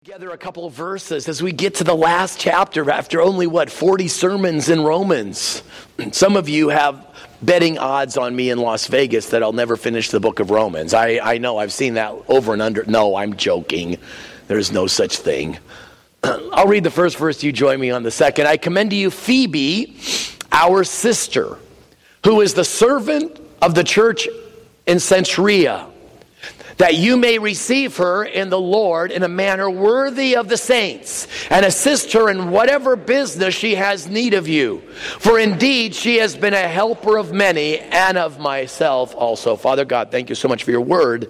Together a couple of verses as we get to the last chapter after only 40 sermons in Romans. Some of you have betting odds on me in Las Vegas that I'll never finish the book of Romans. I know, I've seen that over and under. No, I'm joking. There's no such thing. I'll read the first verse, you join me on the second. I commend to you Phoebe, our sister, who is the servant of the church in Cenchrea, that you may receive her in the Lord in a manner worthy of the saints, and assist her in whatever business she has need of you. For indeed she has been a helper of many, and of myself also. Father God, thank you so much for your word.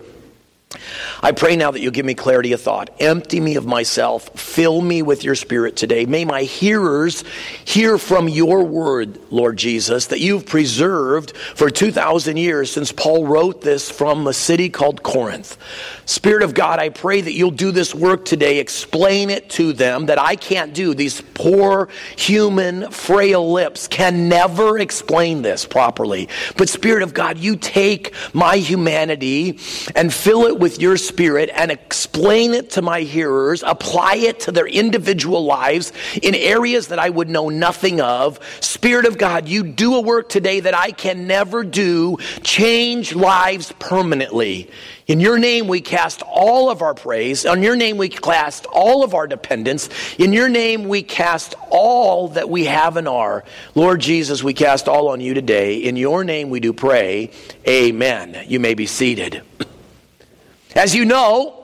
I pray now that you'll give me clarity of thought. Empty me of myself. Fill me with your Spirit today. May my hearers hear from your word, Lord Jesus, that you've preserved for 2,000 years since Paul wrote this from a city called Corinth. Spirit of God, I pray that you'll do this work today. Explain it to them that I can't do. These poor, human, frail lips can never explain this properly. But Spirit of God, you take my humanity and fill it with your Spirit and explain it to my hearers, apply it to their individual lives in areas that I would know nothing of. Spirit of God, you do a work today that I can never do. Change lives permanently. In your name we cast all of our praise. On your name we cast all of our dependence. In your name we cast all that we have and are. Lord Jesus, we cast all on you today. In your name we do pray. Amen. You may be seated. As you know,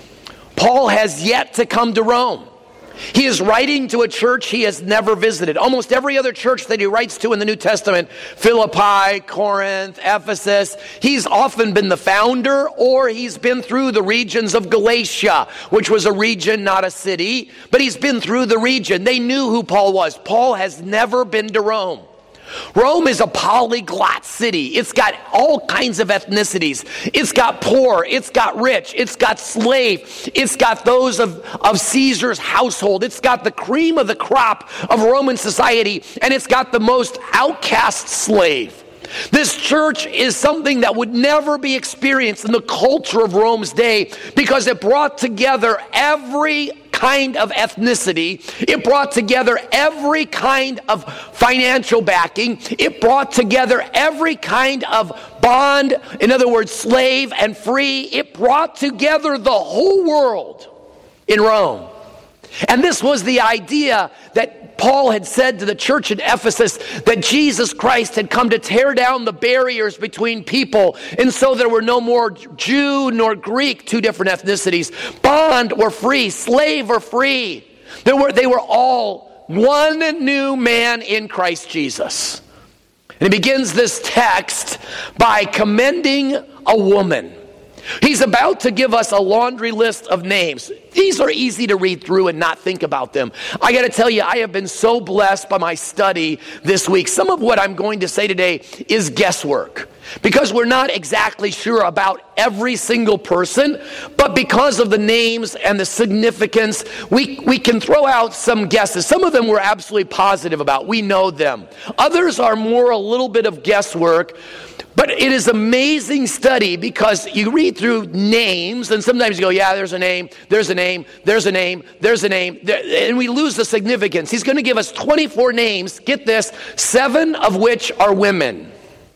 Paul has yet to come to Rome. He is writing to a church he has never visited. Almost every other church that he writes to in the New Testament, Philippi, Corinth, Ephesus, he's often been the founder, or he's been through the regions of Galatia, which was a region, not a city, but he's been through the region. They knew who Paul was. Paul has never been to Rome. Rome is a polyglot city. It's got all kinds of ethnicities. It's got poor, it's got rich, it's got slave, it's got those of Caesar's household, it's got the cream of the crop of Roman society, and it's got the most outcast slave. This church is something that would never be experienced in the culture of Rome's day because it brought together every kind of ethnicity. It brought together every kind of financial backing. It brought together every kind of bond, in other words, slave and free. It brought together the whole world in Rome. And this was the idea that Paul had said to the church in Ephesus, that Jesus Christ had come to tear down the barriers between people. And so there were no more Jew nor Greek, two different ethnicities, bond or free, slave or free. They were all one new man in Christ Jesus. And he begins this text by commending a woman. He's about to give us a laundry list of names. These are easy to read through and not think about them. I got to tell you, I have been so blessed by my study this week. Some of what I'm going to say today is guesswork, because we're not exactly sure about every single person, but because of the names and the significance, we can throw out some guesses. Some of them we're absolutely positive about. We know them. Others are more a little bit of guesswork. But it is amazing study because you read through names and sometimes you go, yeah, there's a name, there's a name, there's a name, there's a name, and we lose the significance. He's going to give us 24 names, get this, 7 of which are women.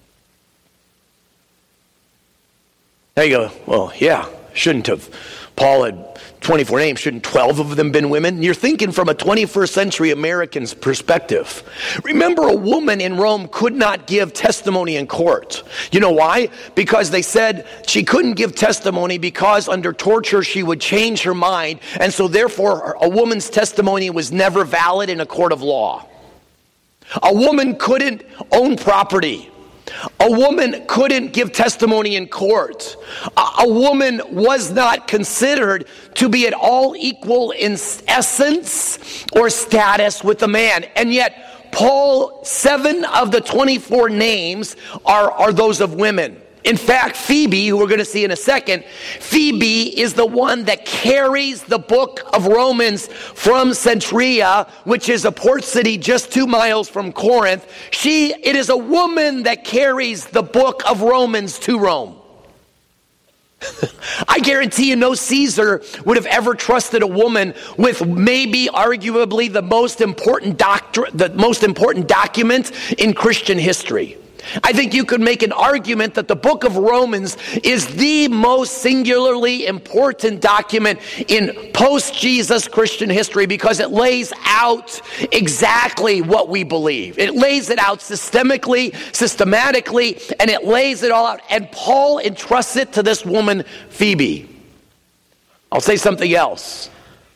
There you go, well, yeah, shouldn't have. Paul had 24 names, shouldn't 12 of them been women? You're thinking from a 21st century American's perspective. Remember, a woman in Rome could not give testimony in court. You know why? Because they said she couldn't give testimony because under torture she would change her mind, and so therefore a woman's testimony was never valid in a court of law. A woman couldn't own property. A woman couldn't give testimony in court. A woman was not considered to be at all equal in essence or status with a man. And yet, Paul, 7 of the 24 names are those of women. In fact, Phoebe, who we're going to see in a second, Phoebe is the one that carries the book of Romans from Cenchrea, which is a port city just 2 miles from Corinth. It is a woman that carries the book of Romans to Rome. I guarantee you no Caesar would have ever trusted a woman with maybe arguably the most important document in Christian history. I think you could make an argument that the book of Romans is the most singularly important document in post-Jesus Christian history because it lays out exactly what we believe. It lays it out systematically, and it lays it all out. And Paul entrusts it to this woman, Phoebe. I'll say something else.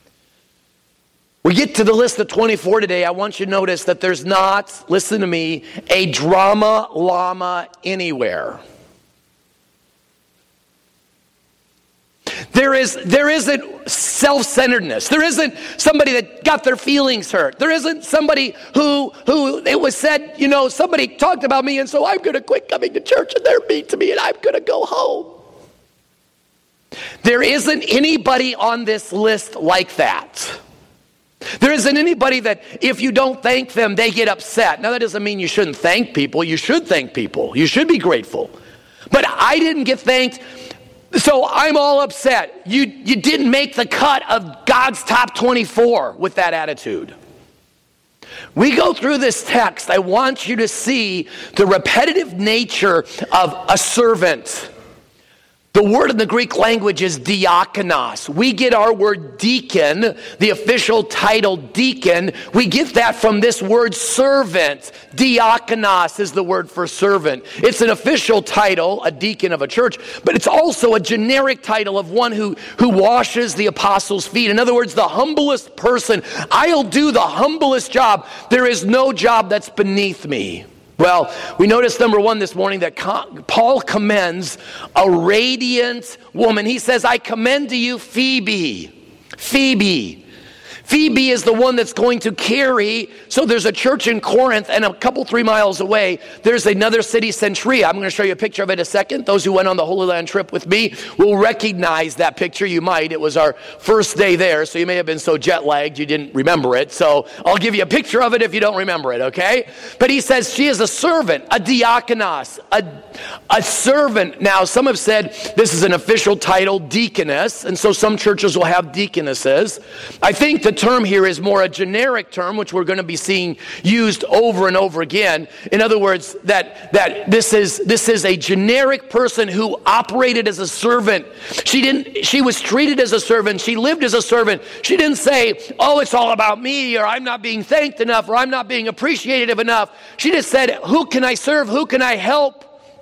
We get to the list of 24 today. I want you to notice that there's not, listen to me, a drama llama anywhere. There isn't self-centeredness. There isn't somebody that got their feelings hurt. There isn't somebody who it was said, somebody talked about me and so I'm going to quit coming to church and they're mean to me and I'm going to go home. There isn't anybody on this list like that. There isn't anybody that if you don't thank them, they get upset. Now, that doesn't mean you shouldn't thank people. You should thank people. You should be grateful. But I didn't get thanked, so I'm all upset. You didn't make the cut of God's top 24 with that attitude. We go through this text. I want you to see the repetitive nature of a servant. The word in the Greek language is diakonos. We get our word deacon, the official title deacon. We get that from this word servant. Diakonos is the word for servant. It's an official title, a deacon of a church, but it's also a generic title of one who washes the apostles' feet. In other words, the humblest person. I'll do the humblest job. There is no job that's beneath me. Well, we noticed, number one, this morning that Paul commends a radiant woman. He says, I commend to you Phoebe. Phoebe. Phoebe is the one that's going to carry. So there's a church in Corinth, and a couple, 3 miles away, there's another city, Centuria. I'm going to show you a picture of it in a second. Those who went on the Holy Land trip with me will recognize that picture. You might. It was our first day there, so you may have been so jet-lagged you didn't remember it. So I'll give you a picture of it if you don't remember it, okay? But he says she is a servant, a diakonos, a servant. Now, some have said this is an official title, deaconess, and so some churches will have deaconesses. I think the term here is more a generic term, which we're going to be seeing used over and over again. In other words, that this is a generic person who operated as a servant. She was treated as a servant. She lived as a servant. She didn't say, oh, it's all about me, or I'm not being thanked enough, or I'm not being appreciative enough. She just said, who can I serve? Who can I help?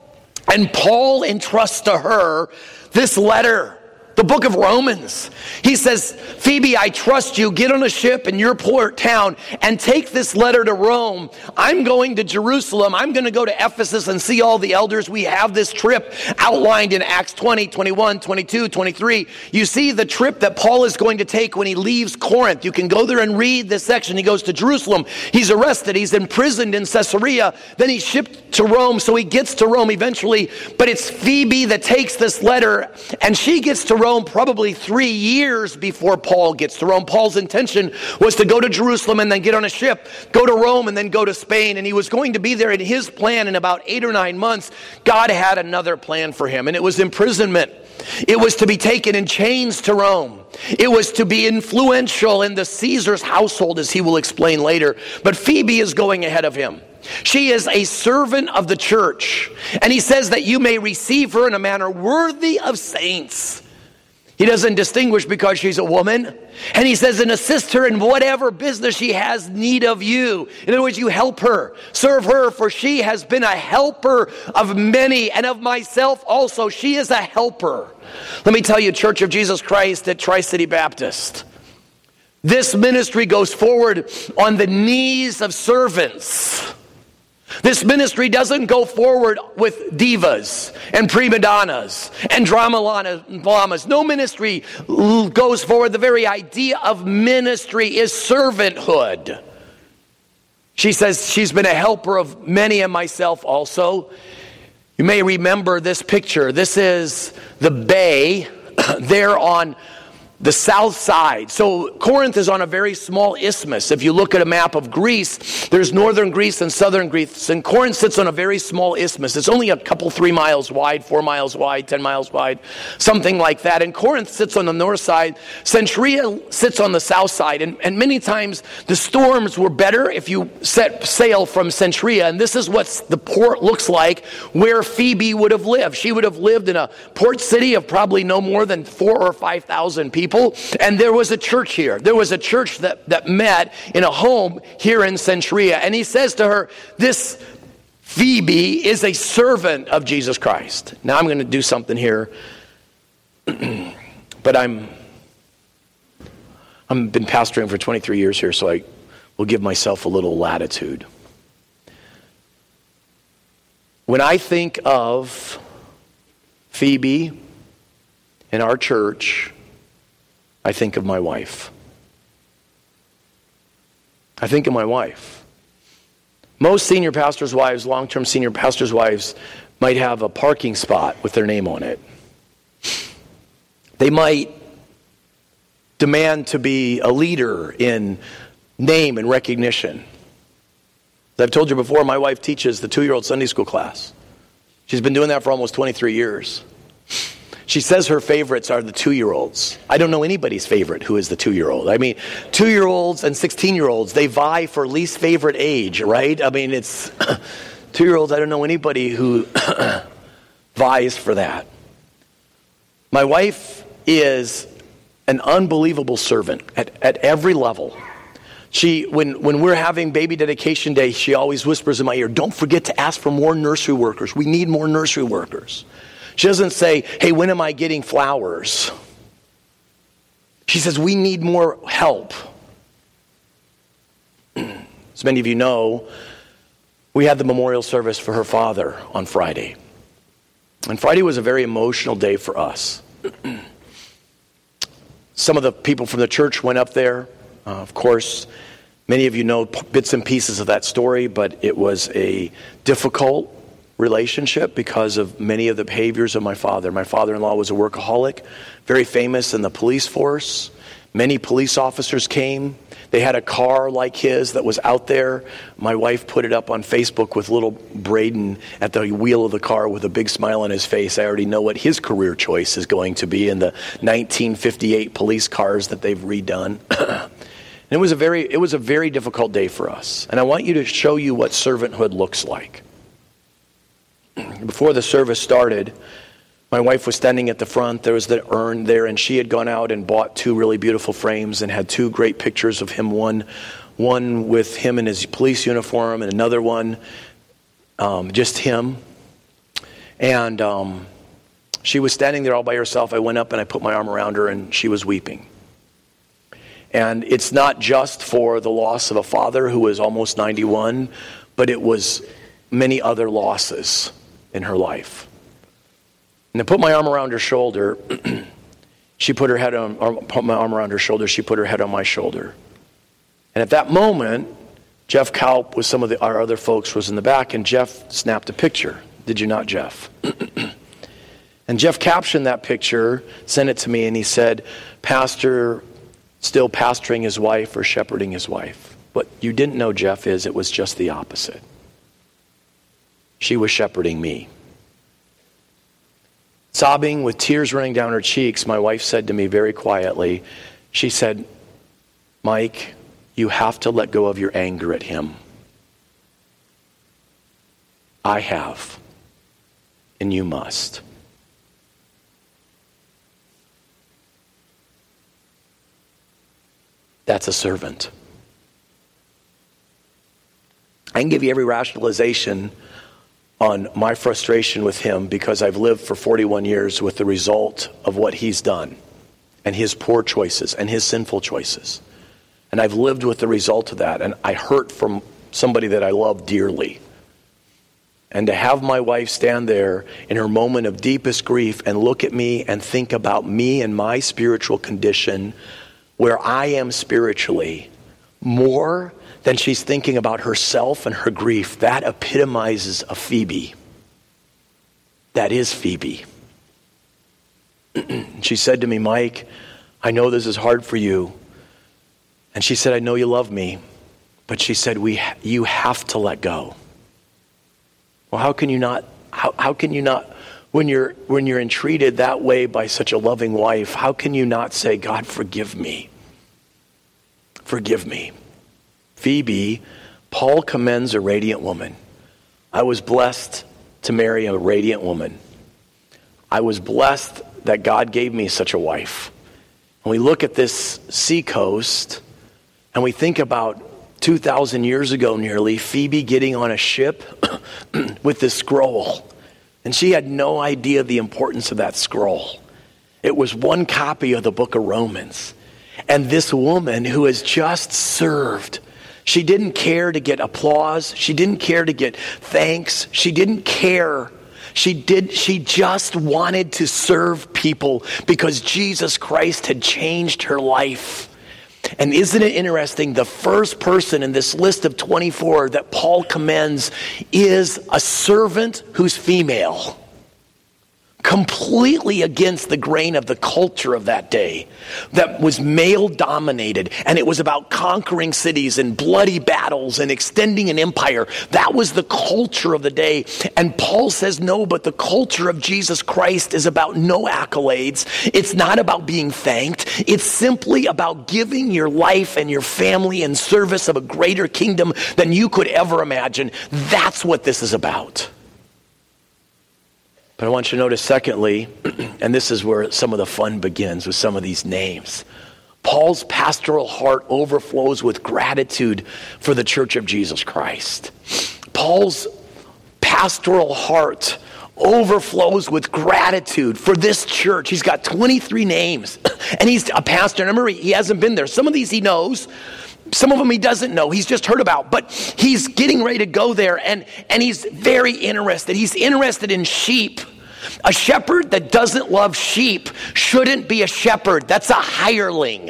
And Paul entrusts to her this letter, the book of Romans. He says, Phoebe, I trust you. Get on a ship in your port town and take this letter to Rome. I'm going to Jerusalem. I'm going to go to Ephesus and see all the elders. We have this trip outlined in Acts 20, 21, 22, 23. You see the trip that Paul is going to take when he leaves Corinth. You can go there and read this section. He goes to Jerusalem. He's arrested. He's imprisoned in Caesarea. Then he's shipped to Rome. So he gets to Rome eventually. But it's Phoebe that takes this letter, and she gets to Rome probably 3 years before Paul gets to Rome. Paul's intention was to go to Jerusalem and then get on a ship, go to Rome and then go to Spain. And he was going to be there in his plan in about 8 or 9 months. God had another plan for him, and it was imprisonment. It was to be taken in chains to Rome. It was to be influential in the Caesar's household, as he will explain later. But Phoebe is going ahead of him. She is a servant of the church. And he says that you may receive her in a manner worthy of saints. He doesn't distinguish because she's a woman. And he says, and assist her in whatever business she has need of you. In other words, you help her, serve her, for she has been a helper of many, and of myself also. She is a helper. Let me tell you, Church of Jesus Christ at Tri-City Baptist, this ministry goes forward on the knees of servants. This ministry doesn't go forward with divas and prima donnas and drama llamas. No ministry goes forward. The very idea of ministry is servanthood. She says she's been a helper of many, and myself also. You may remember this picture. This is the bay there on the south side. So Corinth is on a very small isthmus. If you look at a map of Greece, there's northern Greece and southern Greece, and Corinth sits on a very small isthmus. It's only a couple, 3 miles wide, 4 miles wide, 10 miles wide, something like that. And Corinth sits on the north side. Cenchrea sits on the south side. And many times the storms were better if you set sail from Cenchrea. And this is what the port looks like where Phoebe would have lived. She would have lived in a port city of probably no more than 4,000 or 5,000 people. And there was a church here. There was a church that met in a home here in Cenchrea. And he says to her, this Phoebe is a servant of Jesus Christ. Now I'm going to do something here. But I've been pastoring for 23 years here, so I will give myself a little latitude. When I think of Phoebe in our church, I think of my wife. I think of my wife. Most senior pastors' wives, long-term senior pastors' wives, might have a parking spot with their name on it. They might demand to be a leader in name and recognition. As I've told you before, my wife teaches the 2-year-old Sunday school class. She's been doing that for almost 23 years. She says her favorites are the 2-year-olds. I don't know anybody's favorite who is the 2-year-old. I mean, 2-year-olds and 16-year-olds, they vie for least favorite age, right? I mean, it's 2-year-olds, I don't know anybody who vies for that. My wife is an unbelievable servant at every level. When we're having baby dedication day, she always whispers in my ear, don't forget to ask for more nursery workers. We need more nursery workers. She doesn't say, hey, when am I getting flowers? She says, we need more help. As many of you know, we had the memorial service for her father on Friday. And Friday was a very emotional day for us. Some of the people from the church went up there. Of course, many of you know bits and pieces of that story, but it was a difficult relationship because of many of the behaviors of my father. My father-in-law was a workaholic, very famous in the police force. Many police officers came. They had a car like his that was out there. My wife put it up on Facebook with little Braden at the wheel of the car with a big smile on his face. I already know what his career choice is going to be in the 1958 police cars that they've redone. And it was a very difficult day for us. And I want you to show you what servanthood looks like. Before the service started, my wife was standing at the front. There was the urn there, and she had gone out and bought 2 really beautiful frames and had 2 great pictures of him. One with him in his police uniform, and another one just him. And she was standing there all by herself. I went up and I put my arm around her, and she was weeping. And it's not just for the loss of a father who was almost 91, but it was many other losses in her life. And I put my arm around her shoulder. She put her head on, or put my arm around her shoulder. She put her head on my shoulder. And at that moment, Jeff Kaup with some of our other folks was in the back, and Jeff snapped a picture. Did you not, Jeff? And Jeff captioned that picture, sent it to me, and he said, Pastor still pastoring his wife or shepherding his wife. What you didn't know, Jeff, is it was just the opposite. She was shepherding me. Sobbing with tears running down her cheeks, my wife said to me very quietly, she said, Mike, you have to let go of your anger at him. I have, and you must. That's a servant. I can give you every rationalization on my frustration with him because I've lived for 41 years with the result of what he's done and his poor choices and his sinful choices. And I've lived with the result of that, and I hurt from somebody that I love dearly. And to have my wife stand there in her moment of deepest grief and look at me and think about me and my spiritual condition, where I am spiritually, more than she's thinking about herself and her grief, that epitomizes a Phoebe. That is Phoebe. She said to me, Mike, I know this is hard for you. And she said, I know you love me. But she said, you have to let go. Well, how can you not, when you're entreated that way by such a loving wife, how can you not say, God, forgive me? Forgive me. Phoebe, Paul commends a radiant woman. I was blessed to marry a radiant woman. I was blessed that God gave me such a wife. When we look at this seacoast and we think about 2,000 years ago nearly, Phoebe getting on a ship with this scroll. And she had no idea the importance of that scroll. It was one copy of the book of Romans. And this woman who has just served, she didn't care to get applause. She didn't care to get thanks. She didn't care. She just wanted to serve people because Jesus Christ had changed her life. And isn't it interesting, the first person in this list of 24 that Paul commends is a servant who's female. Completely against the grain of the culture of that day that was male dominated, and it was about conquering cities and bloody battles and extending an empire. That was the culture of the day. And Paul says, no, but the culture of Jesus Christ is about no accolades. It's not about being thanked. It's simply about giving your life and your family in service of a greater kingdom than you could ever imagine. That's what this is about. But I want you to notice, secondly, and this is where some of the fun begins with some of these names. Paul's pastoral heart overflows with gratitude for the church of Jesus Christ. Paul's pastoral heart overflows with gratitude for this church. He's got 23 names, and he's a pastor. And remember, he hasn't been there. Some of these he knows. Some of them he doesn't know. He's just heard about. But he's getting ready to go there, and he's very interested. He's interested in sheep. A shepherd that doesn't love sheep shouldn't be a shepherd. That's a hireling.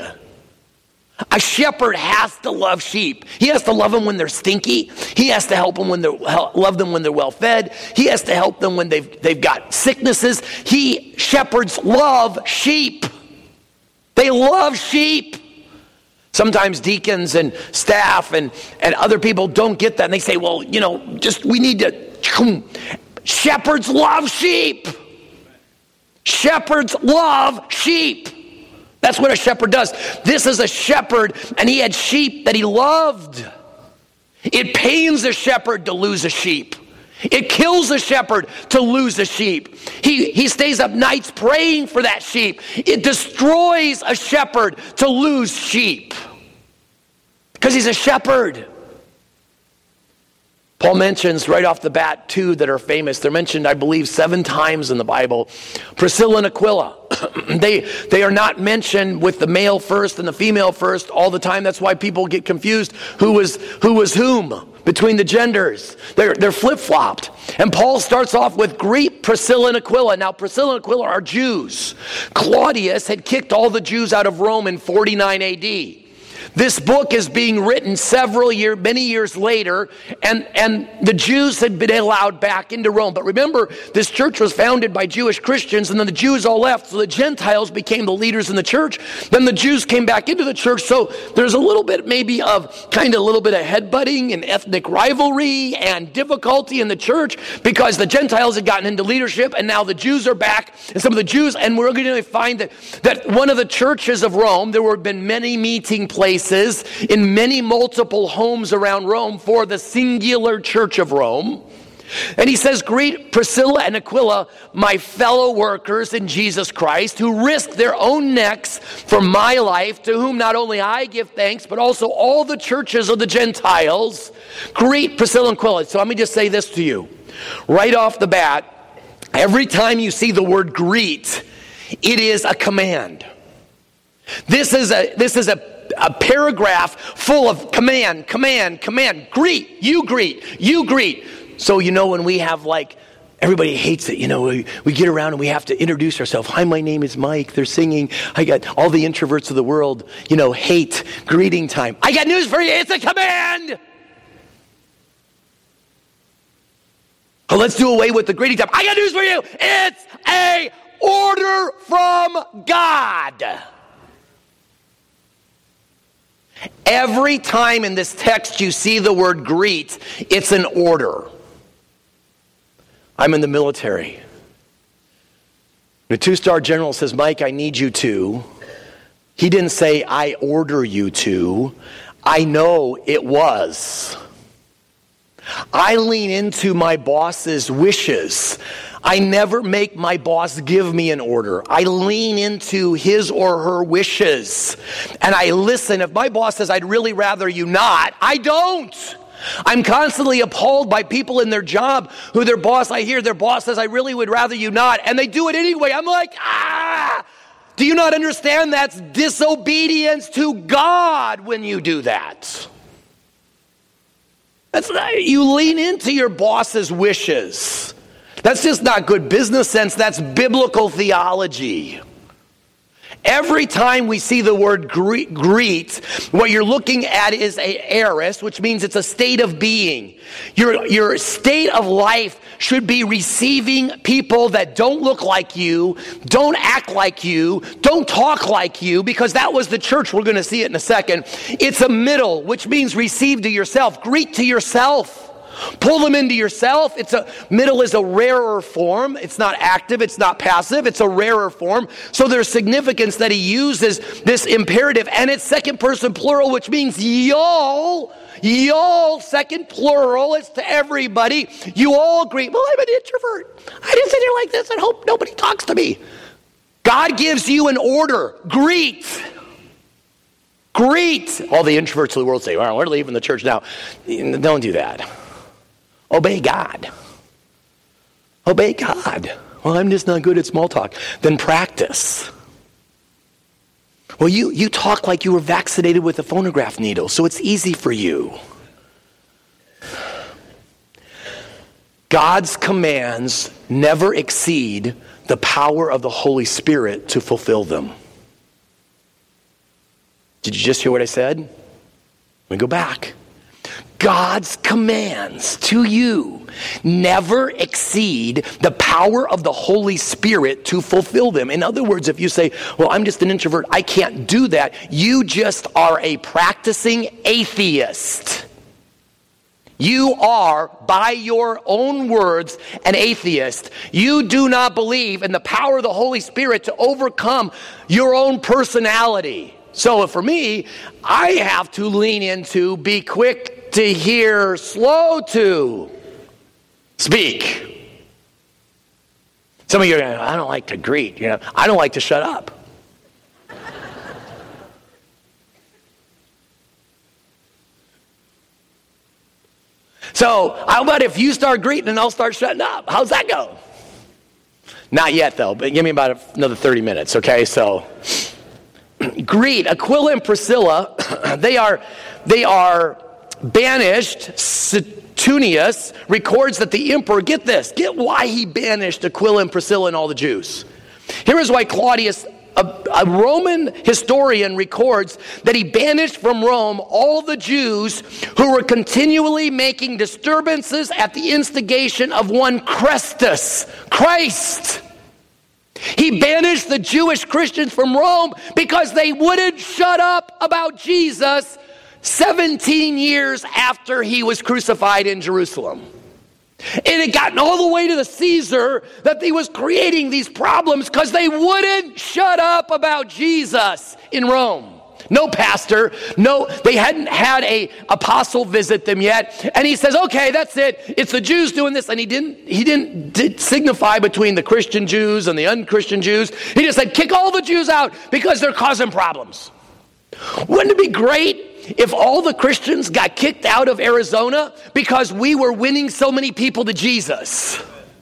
A shepherd has to love sheep. He has to love them when they're stinky. He has to help them love them when they're well fed. He has to help them when they've got sicknesses. Shepherds love sheep. They love sheep. Sometimes deacons and staff and other people don't get that. And they say, well, we need to... Shepherds love sheep. Shepherds love sheep. That's what a shepherd does. This is a shepherd, and he had sheep that he loved. It pains a shepherd to lose a sheep. It kills a shepherd to lose a sheep. He stays up nights praying for that sheep. It destroys a shepherd to lose sheep because he's a shepherd. Paul mentions right off the bat two that are famous. They're mentioned, I believe, 7 times in the Bible. Priscilla and Aquila. They are not mentioned with the male first and the female first all the time. That's why people get confused. Who was whom between the genders? They're flip-flopped. And Paul starts off with greet Priscilla and Aquila. Now, Priscilla and Aquila are Jews. Claudius had kicked all the Jews out of Rome in 49 AD. This book is being written many years later, and the Jews had been allowed back into Rome. But remember, this church was founded by Jewish Christians, and then the Jews all left, so the Gentiles became the leaders in the church. Then the Jews came back into the church, so there's a little bit maybe of a little bit of headbutting and ethnic rivalry and difficulty in the church because the Gentiles had gotten into leadership, and now the Jews are back, and some of the Jews, and we're going to find that one of the churches of Rome, there have been many meeting places in many multiple homes around Rome for the singular church of Rome. And he says, greet Priscilla and Aquila, my fellow workers in Jesus Christ, who risked their own necks for my life, to whom not only I give thanks, but also all the churches of the Gentiles. Greet Priscilla and Aquila. So let me just say this to you. Right off the bat, every time you see the word greet, it is a command. This is a paragraph full of command. Greet, you greet, you greet. So, when we have everybody hates it, we get around and we have to introduce ourselves. Hi, my name is Mike. They're singing. I got all the introverts of the world, hate greeting time. I got news for you. It's a command. Oh, let's do away with the greeting time. I got news for you. It's a order from God. Every time in this text you see the word greet, it's an order. I'm in the military. The 2-star general says, Mike, I need you to. He didn't say, I order you to. I know it was. I lean into my boss's wishes. I never make my boss give me an order. I lean into his or her wishes. And I listen. If my boss says, I'd really rather you not, I don't. I'm constantly appalled by people in their job who I hear their boss says, I really would rather you not. And they do it anyway. I'm like, do you not understand that's disobedience to God when you do that? You lean into your boss's wishes. That's just not good business sense. That's biblical theology. Every time we see the word greet, what you're looking at is a aorist, which means it's a state of being. Your state of life should be receiving people that don't look like you, don't act like you, don't talk like you, because that was the church. We're going to see it in a second. It's a middle, which means receive to yourself. Greet to yourself. Pull them into yourself. Middle is a rarer form. It's not active. It's not passive. It's a rarer form. So there's significance that he uses this imperative. And it's second person plural, which means y'all. Y'all, second plural. It's to everybody. You all greet. Well, I'm an introvert. I just sit here like this and hope nobody talks to me. God gives you an order. Greet. Greet. All the introverts of the world say, well, we're leaving the church now. Don't do that. Obey God. Obey God. Well, I'm just not good at small talk. Then practice. Well, you talk like you were vaccinated with a phonograph needle, so it's easy for you. God's commands never exceed the power of the Holy Spirit to fulfill them. Did you just hear what I said? Let me go back. God's commands to you never exceed the power of the Holy Spirit to fulfill them. In other words, if you say, well, I'm just an introvert, I can't do that, you just are a practicing atheist. You are, by your own words, an atheist. You do not believe in the power of the Holy Spirit to overcome your own personality. So for me, I have to lean into be quick to hear, slow to speak. Some of you are going, I don't like to greet. I don't like to shut up. So how about if you start greeting and I'll start shutting up? How's that go? Not yet, though, but give me about another 30 minutes, okay? So greet. Aquila and Priscilla, they are banished. Suetonius records that the emperor, get why he banished Aquila and Priscilla and all the Jews. Here is why Claudius, a Roman historian, records that he banished from Rome all the Jews who were continually making disturbances at the instigation of one Christ. He banished the Jewish Christians from Rome because they wouldn't shut up about Jesus 17 years after he was crucified in Jerusalem. It had gotten all the way to the Caesar that he was creating these problems because they wouldn't shut up about Jesus in Rome. No pastor, they hadn't had an apostle visit them yet. And he says, okay, that's it. It's the Jews doing this. And he didn't signify between the Christian Jews and the unchristian Jews. He just said, kick all the Jews out because they're causing problems. Wouldn't it be great if all the Christians got kicked out of Arizona because we were winning so many people to Jesus?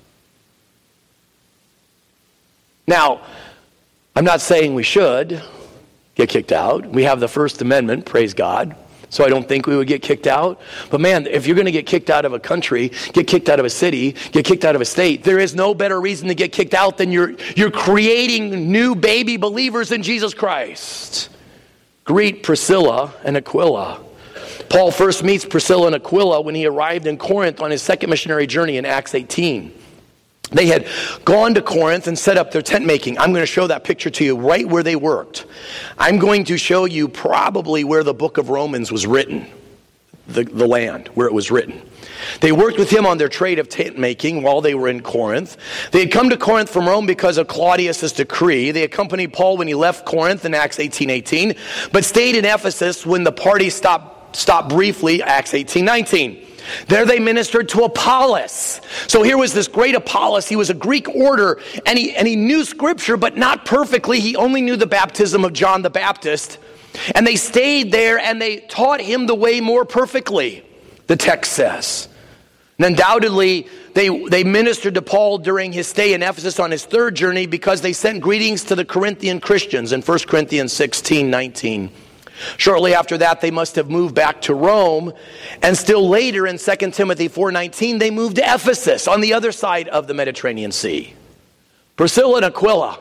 Now, I'm not saying we should get kicked out. We have the First Amendment, praise God. So I don't think we would get kicked out. But man, if you're going to get kicked out of a country, get kicked out of a city, get kicked out of a state, there is no better reason to get kicked out than you're creating new baby believers in Jesus Christ. Greet Priscilla and Aquila. Paul first meets Priscilla and Aquila when he arrived in Corinth on his second missionary journey in Acts 18. They had gone to Corinth and set up their tent making. I'm going to show that picture to you right where they worked. I'm going to show you probably where the book of Romans was written, the land where it was written. They worked with him on their trade of tent making while they were in Corinth. They had come to Corinth from Rome because of Claudius' decree. They accompanied Paul when he left Corinth in Acts 18:18, but stayed in Ephesus when the party stopped briefly, Acts 18:19. There they ministered to Apollos. So here was this great Apollos. He was a Greek order, and he knew Scripture, but not perfectly. He only knew the baptism of John the Baptist. And they stayed there, and they taught him the way more perfectly, the text says. And undoubtedly, they ministered to Paul during his stay in Ephesus on his third journey because they sent greetings to the Corinthian Christians in 1 Corinthians 16:19. Shortly after that, they must have moved back to Rome, and still later in 2 Timothy 4:19, they moved to Ephesus on the other side of the Mediterranean Sea. Priscilla and Aquila,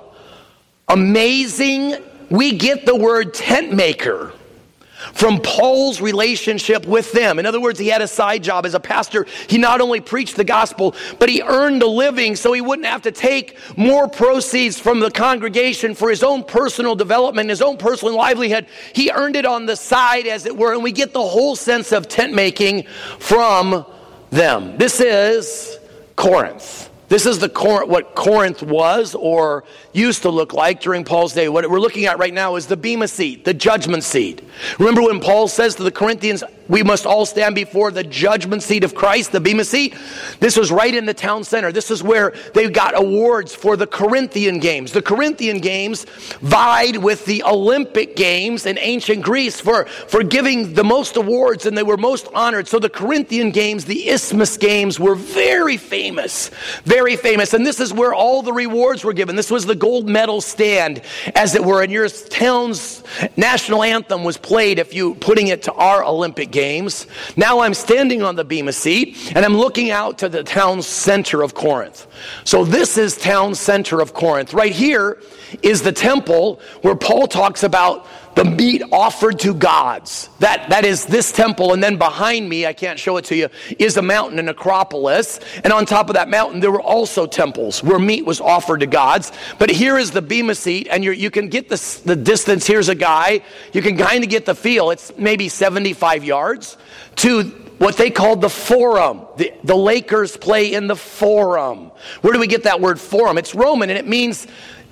amazing. We get the word tent maker from Paul's relationship with them. In other words, he had a side job as a pastor. He not only preached the gospel, but he earned a living so he wouldn't have to take more proceeds from the congregation for his own personal development, his own personal livelihood. He earned it on the side, as it were, and we get the whole sense of tent making from them. This is Corinth. This is what Corinth was or used to look like during Paul's day. What we're looking at right now is the bema seat, the judgment seat. Remember when Paul says to the Corinthians, we must all stand before the judgment seat of Christ, the bema seat? This was right in the town center. This is where they got awards for the Corinthian Games. The Corinthian Games vied with the Olympic Games in ancient Greece for giving the most awards, and they were most honored. So the Corinthian Games, the Isthmus Games, were very famous. Very famous. And this is where all the rewards were given. This was the gold medal stand, as it were. And your town's national anthem was played if you putting it to our Olympic Games. Now I'm standing on the bema seat, and I'm looking out to the town center of Corinth. So this is town center of Corinth. Right here is the temple where Paul talks about the meat offered to gods. That is this temple, and then behind me, I can't show it to you, is a mountain, an Acropolis. And on top of that mountain, there were also temples where meat was offered to gods. But here is the bema seat, and you can get the distance. Here's a guy. You can kind of get the feel. It's maybe 75 yards to what they called the Forum. The Lakers play in the Forum. Where do we get that word Forum? It's Roman, and it means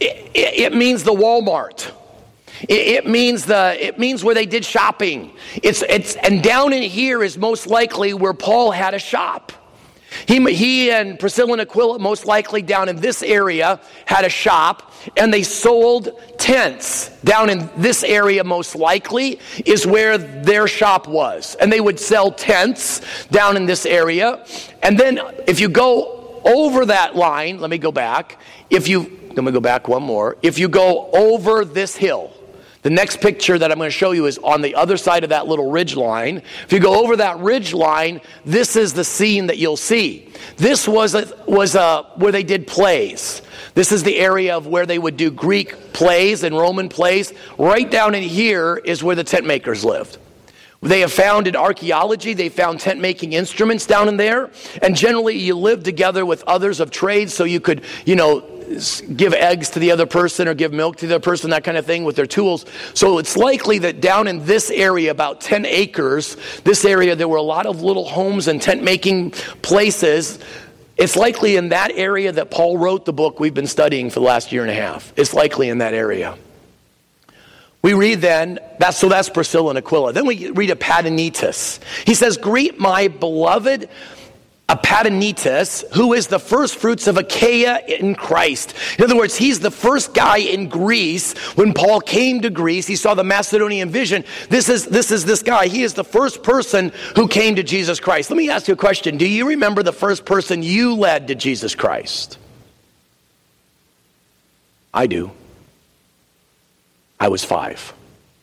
the Walmart. It means where they did shopping. And down in here is most likely where Paul had a shop. He and Priscilla and Aquila most likely down in this area had a shop, and they sold tents. Down in this area most likely is where their shop was. And they would sell tents down in this area. And then if you go over that line, let me go back. Let me go back one more. If you go over this hill, the next picture that I'm going to show you is on the other side of that little ridge line. If you go over that ridge line, this is the scene that you'll see. This was where they did plays. This is the area of where they would do Greek plays and Roman plays. Right down in here is where the tent makers lived. They have found in archaeology, they found tent-making instruments down in there. And generally, you lived together with others of trade, so you could, give eggs to the other person or give milk to the other person, that kind of thing with their tools. So it's likely that down in this area, about 10 acres, this area, there were a lot of little homes and tent-making places. It's likely in that area that Paul wrote the book we've been studying for the last year and a half. It's likely in that area. We read then, that's Priscilla and Aquila. Then we read Epaphroditus. He says, greet my beloved Epaphroditus, who is the first fruits of Achaia in Christ. In other words, he's the first guy in Greece. When Paul came to Greece, he saw the Macedonian vision. This is this guy. He is the first person who came to Jesus Christ. Let me ask you a question. Do you remember the first person you led to Jesus Christ? I do. I was 5.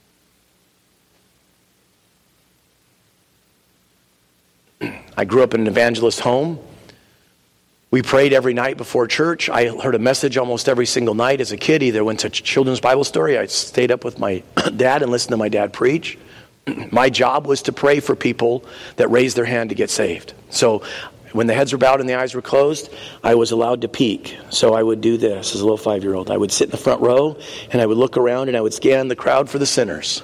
I grew up in an evangelist home. We prayed every night before church. I heard a message almost every single night as a kid. Either went to children's Bible story. I stayed up with my dad and listened to my dad preach. My job was to pray for people that raised their hand to get saved. So when the heads were bowed and the eyes were closed, I was allowed to peek. So I would do this as a little 5-year-old. I would sit in the front row, and I would look around, and I would scan the crowd for the sinners.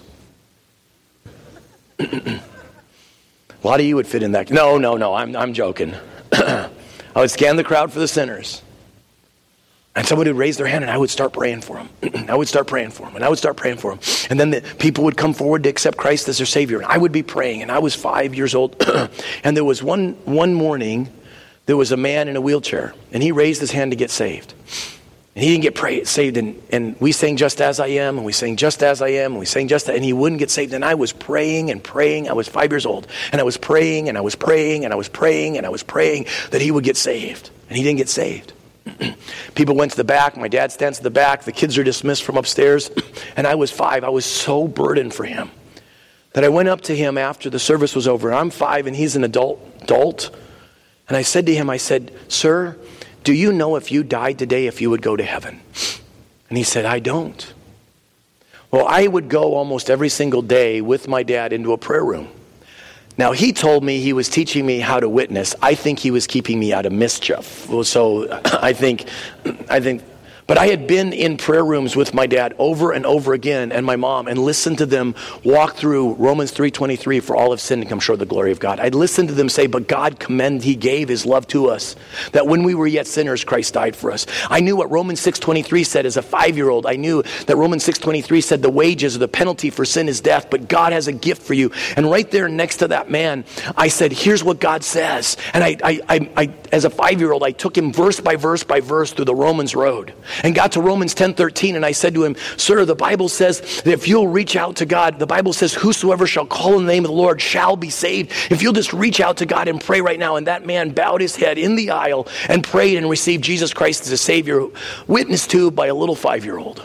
A lot of you would fit in that. No, I'm joking. I would scan the crowd for the sinners. And somebody would raise their hand, and I would start praying for them. I would start praying for them, and I would start praying for them. And then the people would come forward to accept Christ as their Savior, and I would be praying. And I was 5 years old. And there was one morning, there was a man in a wheelchair, and he raised his hand to get saved. And he didn't get saved, and we sang Just As I Am, and we sang Just As I Am, and we sang Just As, and he wouldn't get saved. And I was praying and praying. I was 5 years old, and I was praying, and I was praying, and I was praying, and I was praying that he would get saved. And he didn't get saved. People went to the back. My dad stands at the back. The kids are dismissed from upstairs. And I was 5. I was so burdened for him that I went up to him after the service was over. I'm 5 and he's an adult. And I said to him, I said, "Sir, do you know if you died today if you would go to heaven?" And he said, "I don't." Well, I would go almost every single day with my dad into a prayer room. Now, he told me he was teaching me how to witness. I think he was keeping me out of mischief. So I think, but I had been in prayer rooms with my dad over and over again, and my mom, and listened to them walk through Romans 3:23, for all have sinned and come short of the glory of God. I'd listened to them say, but God he gave his love to us, that when we were yet sinners, Christ died for us. I knew what Romans 6:23 said as a 5-year-old. I knew that Romans 6:23 said the wages or the penalty for sin is death, but God has a gift for you. And right there next to that man, I said, here's what God says. And I as a 5-year-old, I took him verse by verse by verse through the Romans road. And got to Romans 10:13, and I said to him, "Sir, the Bible says that if you'll reach out to God, the Bible says whosoever shall call in the name of the Lord shall be saved. If you'll just reach out to God and pray right now." And that man bowed his head in the aisle and prayed and received Jesus Christ as a Savior, witnessed to by a little 5-year-old.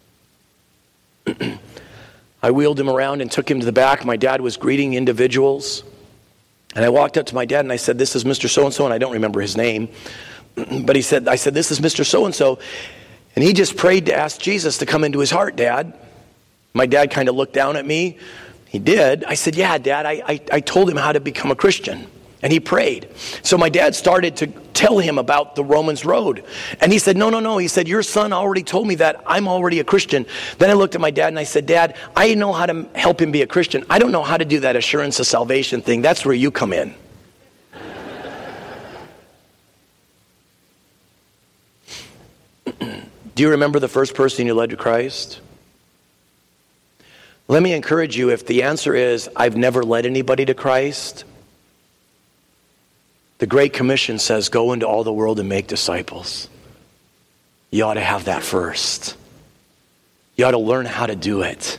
I wheeled him around and took him to the back. My dad was greeting individuals. And I walked up to my dad and I said, "This is Mr. So-and-so," and I don't remember his name. But I said, "This is Mr. So-and-so." And he just prayed to ask Jesus to come into his heart, Dad. My dad kind of looked down at me. He did. I said, "Yeah, Dad, I told him how to become a Christian." And he prayed. So my dad started to tell him about the Romans road. And he said, No. He said, "Your son already told me that. I'm already a Christian." Then I looked at my dad and I said, "Dad, I know how to help him be a Christian. I don't know how to do that assurance of salvation thing. That's where you come in." Do you remember the first person you led to Christ? Let me encourage you, if the answer is, I've never led anybody to Christ, the Great Commission says, go into all the world and make disciples. You ought to have that first. You ought to learn how to do it.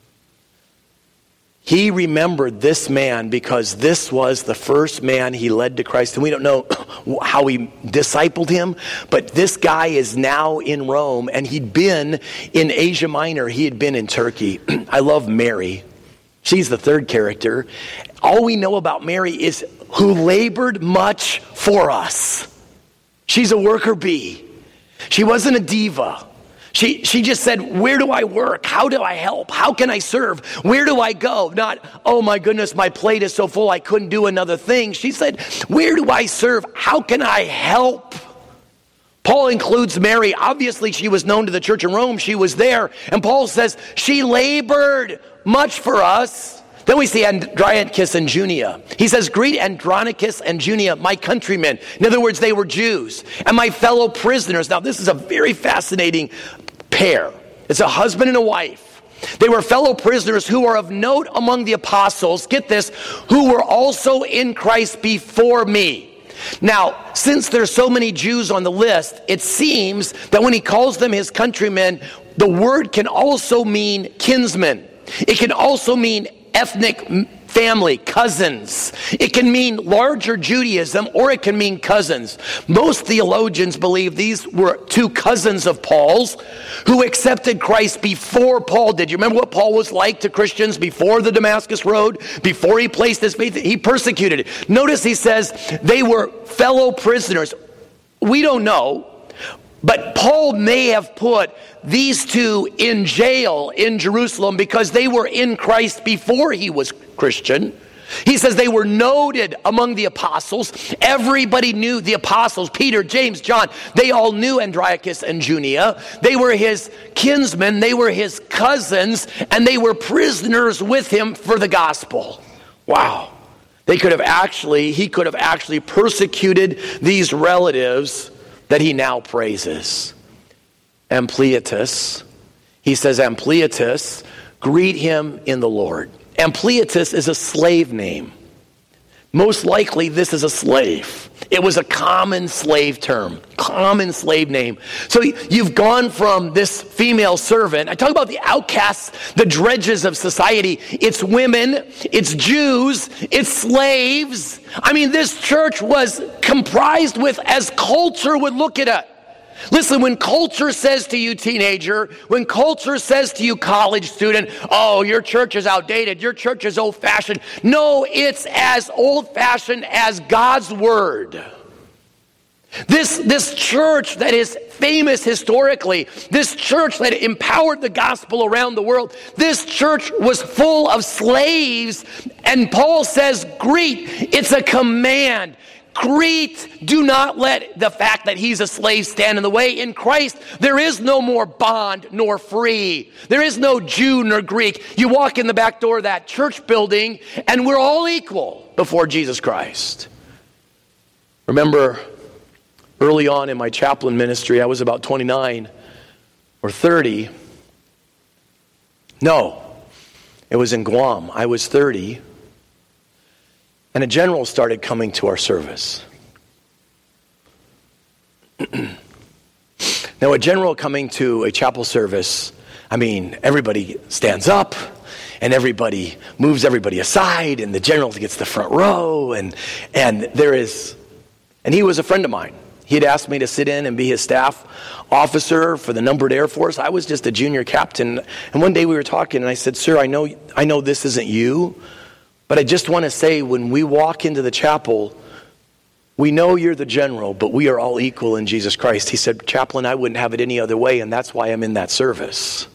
He remembered this man because this was the first man he led to Christ. And we don't know how he discipled him, but this guy is now in Rome, and he'd been in Asia Minor. He had been in Turkey. I love Mary. She's the third character. All we know about Mary is who labored much for us. She's a worker bee. She wasn't a diva. She just said, where do I work? How do I help? How can I serve? Where do I go? Not, oh my goodness, my plate is so full I couldn't do another thing. She said, where do I serve? How can I help? Paul includes Mary. Obviously, she was known to the church in Rome. She was there. And Paul says, she labored much for us. Then we see Andronicus and Junia. He says, greet Andronicus and Junia, my countrymen. In other words, they were Jews. And my fellow prisoners. Now, this is a very fascinating pair. It's a husband and a wife. They were fellow prisoners who are of note among the apostles. Get this, who were also in Christ before me. Now, since there's so many Jews on the list, it seems that when he calls them his countrymen, the word can also mean kinsmen. It can also mean ethnic family, cousins. It can mean larger Judaism, or it can mean cousins. Most theologians believe these were two cousins of Paul's who accepted Christ before Paul did. You remember what Paul was like to Christians before the Damascus Road? Before he placed his faith, he persecuted it. Notice he says they were fellow prisoners. We don't know. But Paul may have put these two in jail in Jerusalem because they were in Christ before he was Christian. He says they were noted among the apostles. Everybody knew the apostles, Peter, James, John. They all knew Andronicus and Junia. They were his kinsmen. They were his cousins. And they were prisoners with him for the gospel. Wow. He could have actually persecuted these relatives that he now praises. Ampliatus, he says, Ampliatus, greet him in the Lord. Ampliatus is a slave name. Most likely this is a slave. It was a common slave term, common slave name. So you've gone from this female servant. I talk about the outcasts, the dredges of society. It's women, it's Jews, it's slaves. I mean, this church was comprised with, as culture would look at it. Listen, when culture says to you, teenager, when culture says to you, college student, oh, your church is outdated, your church is old-fashioned. No, it's as old-fashioned as God's word. This church that is famous historically, this church that empowered the gospel around the world, this church was full of slaves, and Paul says, greet. It's a command. Greet, do not let the fact that he's a slave stand in the way. In Christ, there is no more bond nor free. There is no Jew nor Greek. You walk in the back door of that church building, and we're all equal before Jesus Christ. Remember, early on in my chaplain ministry, I was about 29 or 30. No, it was in Guam. I was 30. And a general started coming to our service. Now, a general coming to a chapel service, I mean, everybody stands up, and everybody moves everybody aside, and the general gets the front row, and he was a friend of mine. He had asked me to sit in and be his staff officer for the numbered Air Force. I was just a junior captain, and one day we were talking, and I said, sir, I know this isn't you, but I just want to say, when we walk into the chapel, we know you're the general, but we are all equal in Jesus Christ. He said, chaplain, I wouldn't have it any other way, and that's why I'm in that service.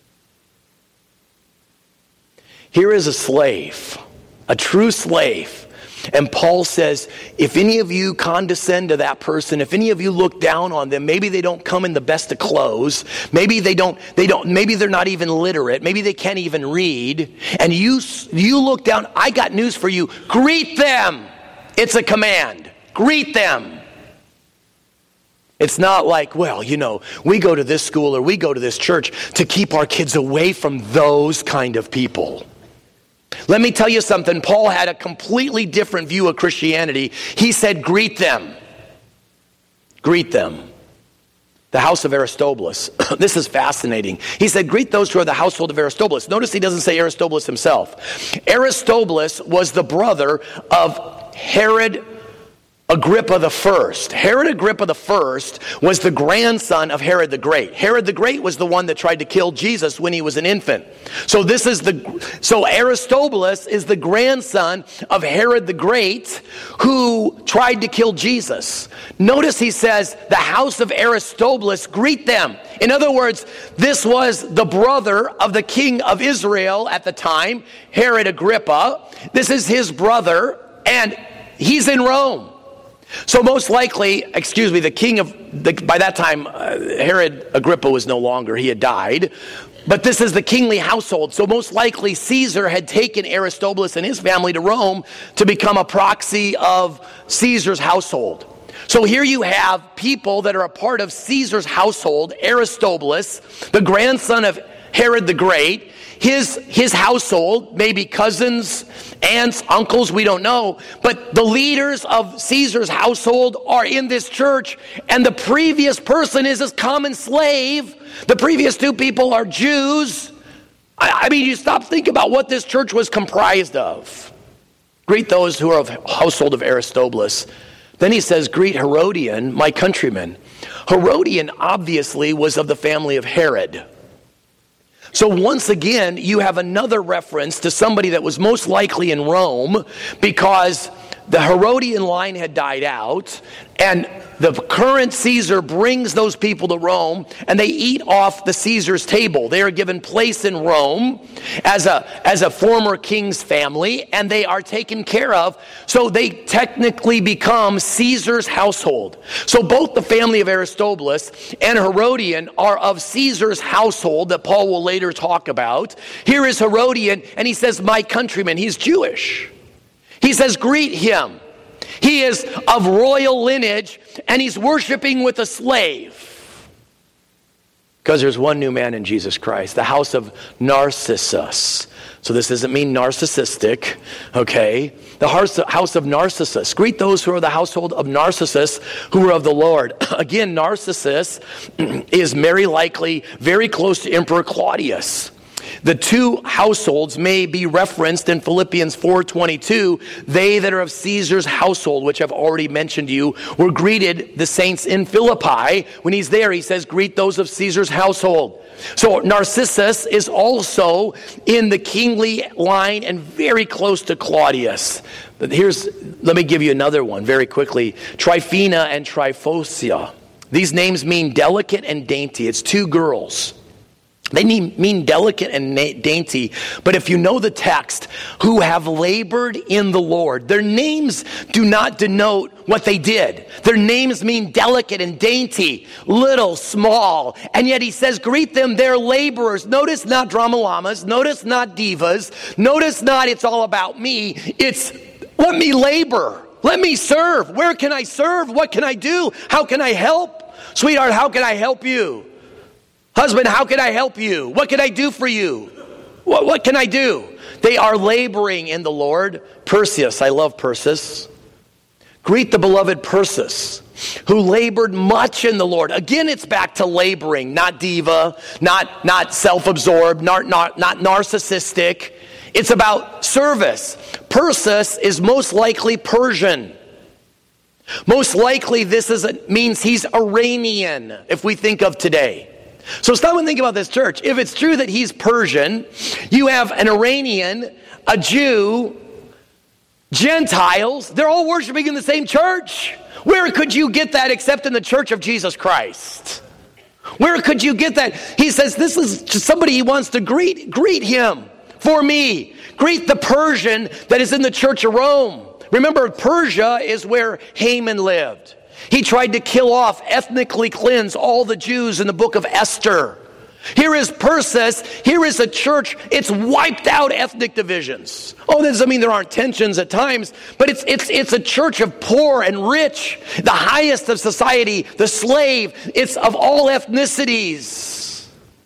Here is a slave, a true slave. And Paul says, if any of you condescend to that person, if any of you look down on them, maybe they don't come in the best of clothes, maybe maybe they're not even literate, maybe they can't even read, and you look down, I got news for you. Greet them. It's a command. Greet them. It's not like, well, we go to this school or we go to this church to keep our kids away from those kind of people. Let me tell you something. Paul had a completely different view of Christianity. He said, greet them. Greet them. The house of Aristobulus. This is fascinating. He said, greet those who are the household of Aristobulus. Notice he doesn't say Aristobulus himself. Aristobulus was the brother of Herod Agrippa the First. Herod Agrippa the First was the grandson of Herod the Great. Herod the Great was the one that tried to kill Jesus when he was an infant. So Aristobulus is the grandson of Herod the Great who tried to kill Jesus. Notice he says, the house of Aristobulus, greet them. In other words, this was the brother of the king of Israel at the time, Herod Agrippa. This is his brother, and he's in Rome. So most likely, by that time, Herod Agrippa was no longer, he had died. But this is the kingly household. So most likely Caesar had taken Aristobulus and his family to Rome to become a proxy of Caesar's household. So here you have people that are a part of Caesar's household, Aristobulus, the grandson of Herod the Great, his household, maybe cousins, aunts, uncles, we don't know. But the leaders of Caesar's household are in this church, and the previous person is his common slave. The previous two people are Jews. I mean, you stop thinking about what this church was comprised of. Greet those who are of household of Aristobulus. Then he says, greet Herodian, my countrymen. Herodian obviously was of the family of Herod. So once again, you have another reference to somebody that was most likely in Rome, because the Herodian line had died out, and the current Caesar brings those people to Rome, and they eat off the Caesar's table. They are given place in Rome as a former king's family, and they are taken care of. So they technically become Caesar's household. So both the family of Aristobulus and Herodian are of Caesar's household that Paul will later talk about. Here is Herodian, and he says, my countryman. He's Jewish. He says, greet him. He is of royal lineage, and he's worshiping with a slave. Because there's one new man in Jesus Christ, the house of Narcissus. So this doesn't mean narcissistic, okay? The house of Narcissus. Greet those who are the household of Narcissus, who are of the Lord. Again, Narcissus is very likely very close to Emperor Claudius. The two households may be referenced in Philippians 4:22. They that are of Caesar's household, which I've already mentioned to you, were greeted the saints in Philippi. When he's there, he says, greet those of Caesar's household. So Narcissus is also in the kingly line and very close to Claudius. But let me give you another one very quickly. Tryphena and Tryphosa. These names mean delicate and dainty. It's two girls. They mean delicate and dainty, but if you know the text, who have labored in the Lord. Their names do not denote what they did. Their names mean delicate and dainty, little, small, and yet he says, greet them, they're laborers. Notice not drama llamas, notice not divas, notice not it's all about me. It's let me labor, let me serve. Where can I serve? What can I do? How can I help? Sweetheart, how can I help you? Husband, how can I help you? What can I do for you? What can I do? They are laboring in the Lord. Perseus, I love Persis. Greet the beloved Persis, who labored much in the Lord. Again, it's back to laboring, not diva, not self-absorbed, not narcissistic. It's about service. Persis is most likely Persian. Most likely this means he's Iranian, if we think of today. So stop and think about this church. If it's true that he's Persian, you have an Iranian, a Jew, Gentiles, they're all worshiping in the same church. Where could you get that except in the church of Jesus Christ? Where could you get that? He says this is just somebody he wants to greet. Greet him for me. Greet the Persian that is in the church of Rome. Remember, Persia is where Haman lived. He tried to kill off, ethnically cleanse all the Jews in the book of Esther. Here is Persis. Here is a church. It's wiped out ethnic divisions. Oh, that doesn't mean there aren't tensions at times, but it's a church of poor and rich, the highest of society, the slave. It's of all ethnicities.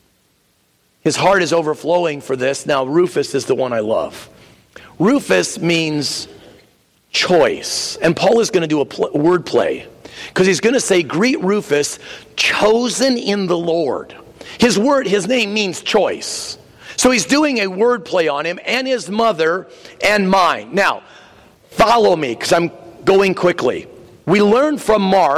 His heart is overflowing for this. Now, Rufus is the one I love. Rufus means choice. And Paul is going to do a word play. Because he's going to say, greet Rufus, chosen in the Lord. His name means choice. So he's doing a word play on him and his mother and mine. Now, follow me because I'm going quickly. We learn from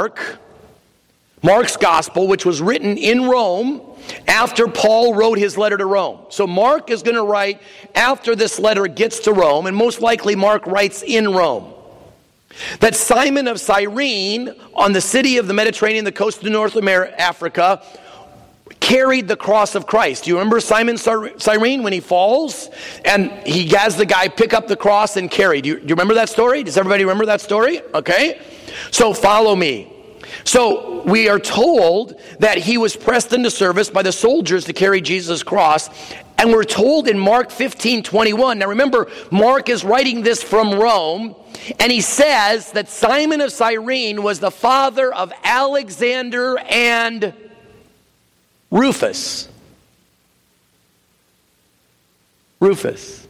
Mark's gospel, which was written in Rome after Paul wrote his letter to Rome. So Mark is going to write after this letter gets to Rome, and most likely Mark writes in Rome. That Simon of Cyrene, on the city of the Mediterranean, the coast of North Africa, carried the cross of Christ. Do you remember Simon Cyrene when he falls? And he has the guy pick up the cross and carry. Do you remember that story? Does everybody remember that story? Okay. So follow me. So we are told that he was pressed into service by the soldiers to carry Jesus' cross. And we're told in Mark 15:21. Now remember, Mark is writing this from Rome. And he says that Simon of Cyrene was the father of Alexander and Rufus. Rufus.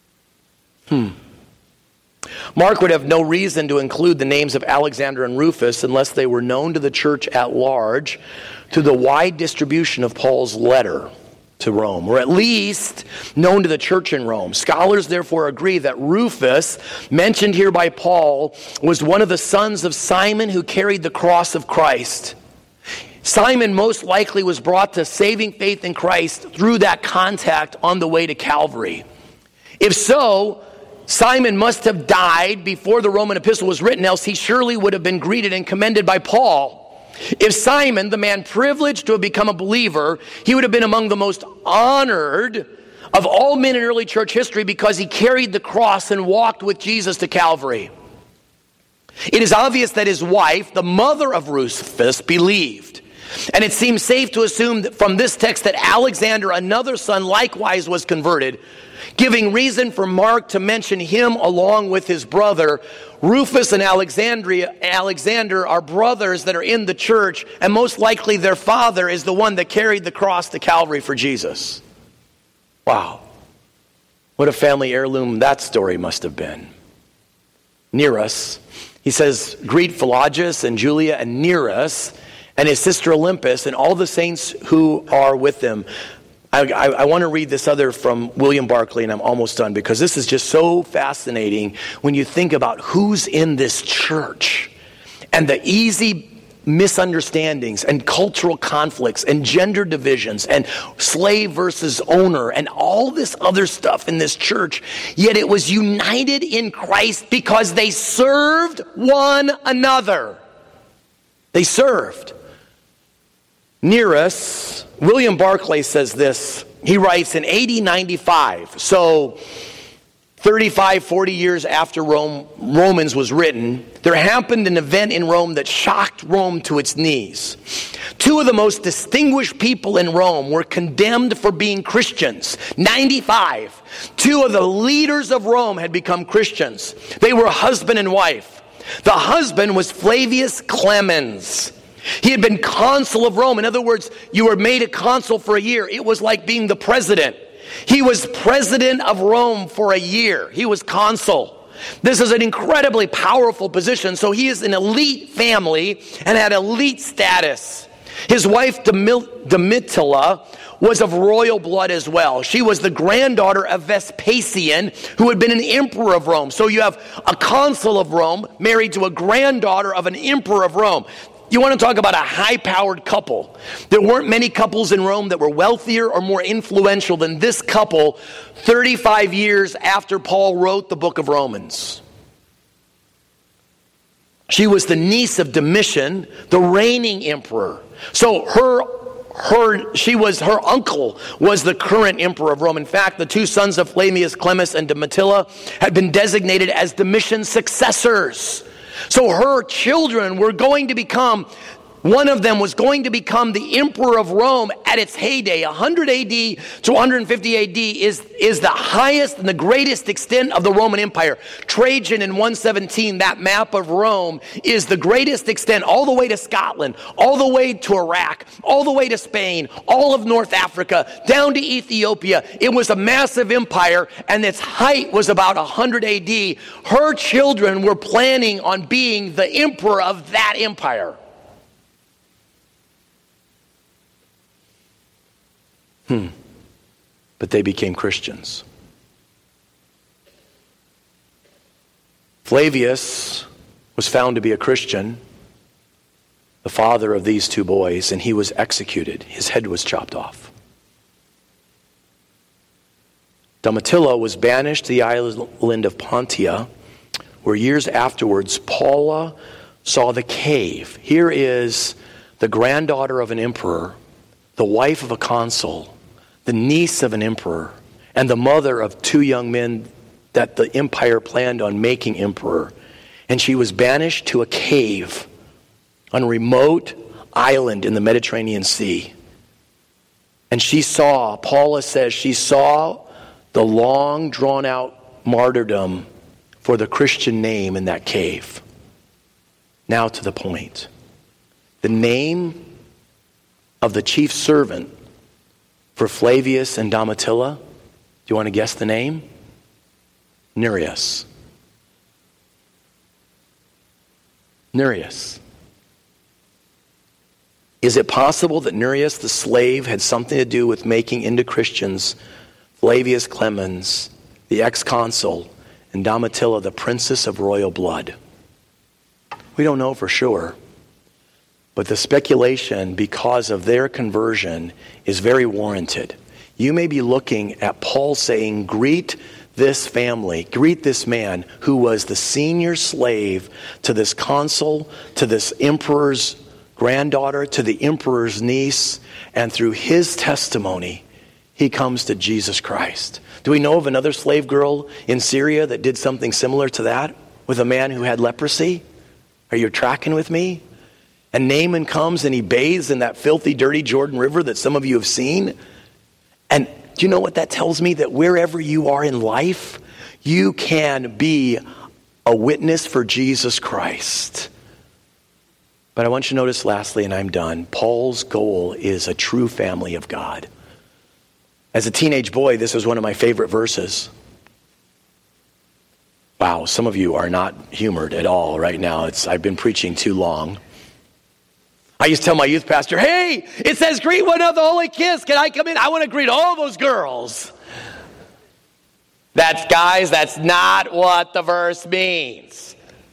Mark would have no reason to include the names of Alexander and Rufus unless they were known to the church at large through the wide distribution of Paul's letter to Rome, or at least known to the church in Rome. Scholars therefore agree that Rufus, mentioned here by Paul, was one of the sons of Simon who carried the cross of Christ. Simon most likely was brought to saving faith in Christ through that contact on the way to Calvary. If so, Simon must have died before the Roman epistle was written, else he surely would have been greeted and commended by Paul. If Simon, the man privileged to have become a believer, he would have been among the most honored of all men in early church history because he carried the cross and walked with Jesus to Calvary. It is obvious that his wife, the mother of Rufus, believed. And it seems safe to assume that from this text that Alexander, another son, likewise was converted, giving reason for Mark to mention him along with his brother. Rufus and Alexander are brothers that are in the church, and most likely their father is the one that carried the cross to Calvary for Jesus. Wow. What a family heirloom that story must have been. Nereus, he says, greet Philologus and Julia and Nereus and his sister Olympus and all the saints who are with them. I want to read this other from William Barclay, and I'm almost done, because this is just so fascinating when you think about who's in this church and the easy misunderstandings and cultural conflicts and gender divisions and slave versus owner and all this other stuff in this church. Yet it was united in Christ because they served one another. They served. Nereus, William Barclay says this. He writes in AD 95, so 35, 40 years after Romans was written, there happened an event in Rome that shocked Rome to its knees. Two of the most distinguished people in Rome were condemned for being Christians. 95. Two of the leaders of Rome had become Christians. They were husband and wife. The husband was Flavius Clemens. He had been consul of Rome. In other words, you were made a consul for a year. It was like being the president. He was president of Rome for a year. He was consul. This is an incredibly powerful position. So he is an elite family and had elite status. His wife Domitilla was of royal blood as well. She was the granddaughter of Vespasian, who had been an emperor of Rome. So you have a consul of Rome married to a granddaughter of an emperor of Rome. You want to talk about a high-powered couple. There weren't many couples in Rome that were wealthier or more influential than this couple 35 years after Paul wrote the book of Romans. She was the niece of Domitian, the reigning emperor. So her uncle was the current emperor of Rome. In fact, the two sons of Flavius Clemens and Domitilla had been designated as Domitian's successors. So her children were going to become, one of them was going to become the emperor of Rome at its heyday. 100 AD to 150 AD is the highest and the greatest extent of the Roman Empire. Trajan in 117, that map of Rome, is the greatest extent all the way to Scotland, all the way to Iraq, all the way to Spain, all of North Africa, down to Ethiopia. It was a massive empire, and its height was about 100 AD. Her children were planning on being the emperor of that empire. But they became Christians. Flavius was found to be a Christian, the father of these two boys, and he was executed. His head was chopped off. Domitilla was banished to the island of Pontia, where years afterwards Paula saw the cave. Here is the granddaughter of an emperor, the wife of a consul, the niece of an emperor, and the mother of two young men that the empire planned on making emperor. And she was banished to a cave on a remote island in the Mediterranean Sea. And Paula says, she saw the long drawn out martyrdom for the Christian name in that cave. Now to the point. The name of the chief servant for Flavius and Domitilla, do you want to guess the name? Nereus. Nereus. Is it possible that Nereus the slave had something to do with making into Christians Flavius Clemens, the ex-consul, and Domitilla, the princess of royal blood? We don't know for sure. But the speculation, because of their conversion, is very warranted. You may be looking at Paul saying, greet this family, greet this man who was the senior slave to this consul, to this emperor's granddaughter, to the emperor's niece, and through his testimony, he comes to Jesus Christ. Do we know of another slave girl in Syria that did something similar to that with a man who had leprosy? Are you tracking with me? And Naaman comes and he bathes in that filthy, dirty Jordan River that some of you have seen. And do you know what that tells me? That wherever you are in life, you can be a witness for Jesus Christ. But I want you to notice lastly, and I'm done, Paul's goal is a true family of God. As a teenage boy, this was one of my favorite verses. Wow, some of you are not humored at all right now. I've been preaching too long. I used to tell my youth pastor, hey, it says greet one another, holy kiss. Can I come in? I want to greet all those girls. That's not what the verse means.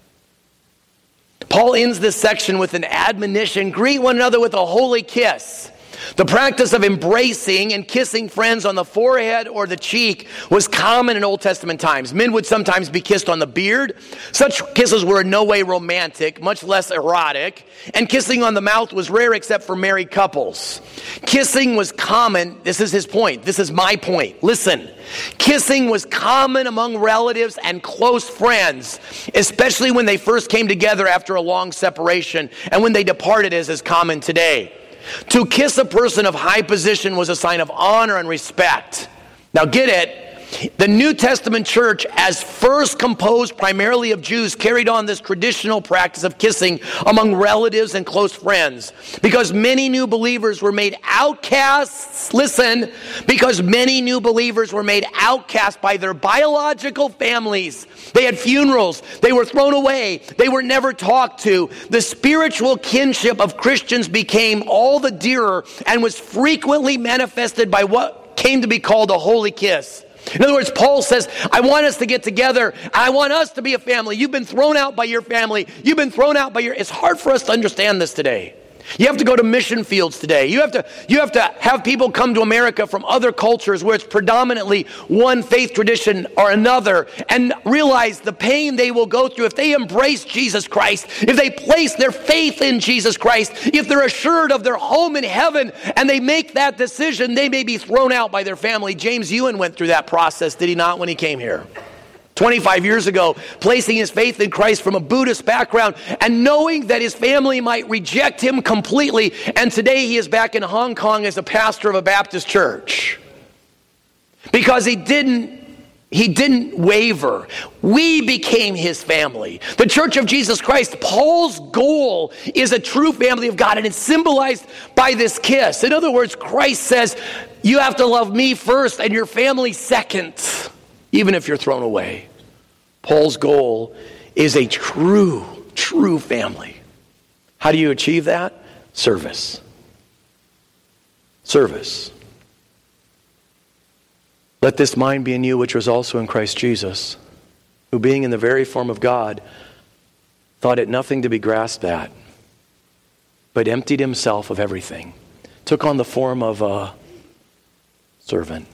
Paul ends this section with an admonition, greet one another with a holy kiss. The practice of embracing and kissing friends on the forehead or the cheek was common in Old Testament times. Men would sometimes be kissed on the beard. Such kisses were in no way romantic, much less erotic. And kissing on the mouth was rare except for married couples. Kissing was common. This is his point. This is my point. Listen. Kissing was common among relatives and close friends, especially when they first came together after a long separation and when they departed, as is common today. To kiss a person of high position was a sign of honor and respect. Now get it. The New Testament church, as first composed primarily of Jews, carried on this traditional practice of kissing among relatives and close friends. Because many new believers were made outcasts, listen, because many new believers were made outcasts by their biological families. They had funerals. They were thrown away. They were never talked to. The spiritual kinship of Christians became all the dearer and was frequently manifested by what came to be called a holy kiss. In other words, Paul says, I want us to get together. I want us to be a family. You've been thrown out by your family. You've been thrown out by your... It's hard for us to understand this today. You have to go to mission fields today. You have to have people come to America from other cultures where it's predominantly one faith tradition or another and realize the pain they will go through if they embrace Jesus Christ, if they place their faith in Jesus Christ, if they're assured of their home in heaven and they make that decision, they may be thrown out by their family. James Ewan went through that process, did he not, when he came here? 25 years ago, placing his faith in Christ from a Buddhist background and knowing that his family might reject him completely. And today he is back in Hong Kong as a pastor of a Baptist church. Because he didn't waver. We became his family. The Church of Jesus Christ, Paul's goal is a true family of God, and it's symbolized by this kiss. In other words, Christ says, you have to love me first and your family second, even if you're thrown away. Paul's goal is a true family. How do you achieve that? Service. Service. Let this mind be in you, which was also in Christ Jesus, who being in the very form of God, thought it nothing to be grasped at, but emptied himself of everything, took on the form of a servant.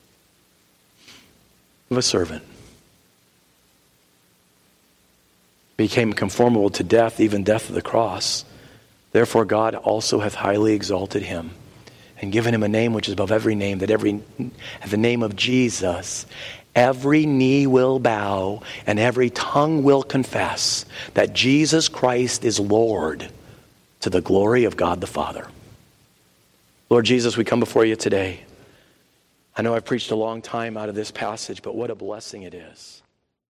Became conformable to death, even death of the cross. Therefore God also hath highly exalted him and given him a name which is above every name, that at the name of Jesus every knee will bow and every tongue will confess that Jesus Christ is Lord, to the glory of God the Father. Lord Jesus, we come before you today. I know I've preached a long time out of this passage, but what a blessing it is.